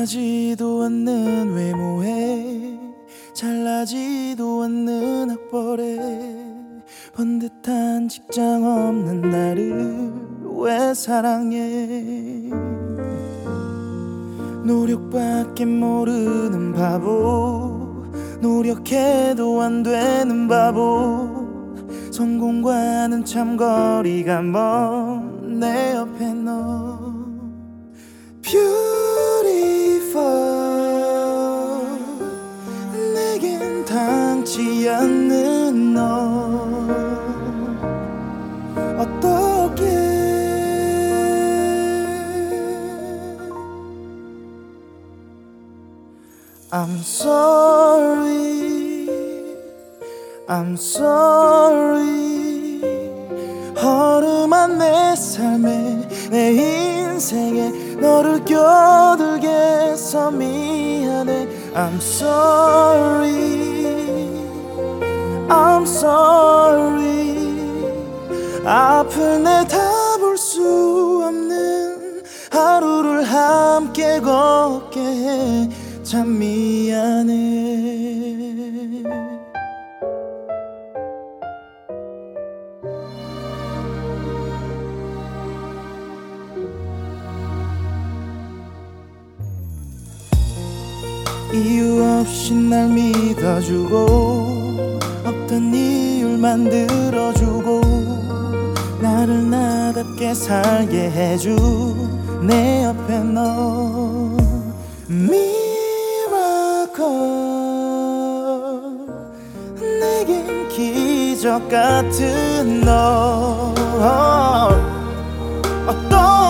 빛나지도 않는 외모에 잘나지도 않는 학벌에 번듯한 직장 없는 나를 왜 사랑해. 노력밖에 모르는 바보, 노력해도 안 되는 바보, 성공과는 참 거리가 먼 내 옆에 너 Beautiful, 내겐 닿지 않는 너 어떻게 I'm sorry, I'm sorry. 허름한 내 삶에 내 인생에 너를 껴들게 해서 미안해. I'm sorry, I'm sorry. 앞을 내다볼 수 없는 하루를 함께 걷게 해. 참 미안해. 이유 없이 날 믿어주고 없던 이유를 만들어주고 나를 나답게 살게 해준 내 옆에 너 Miracle, 내겐 기적 같은 너 어떤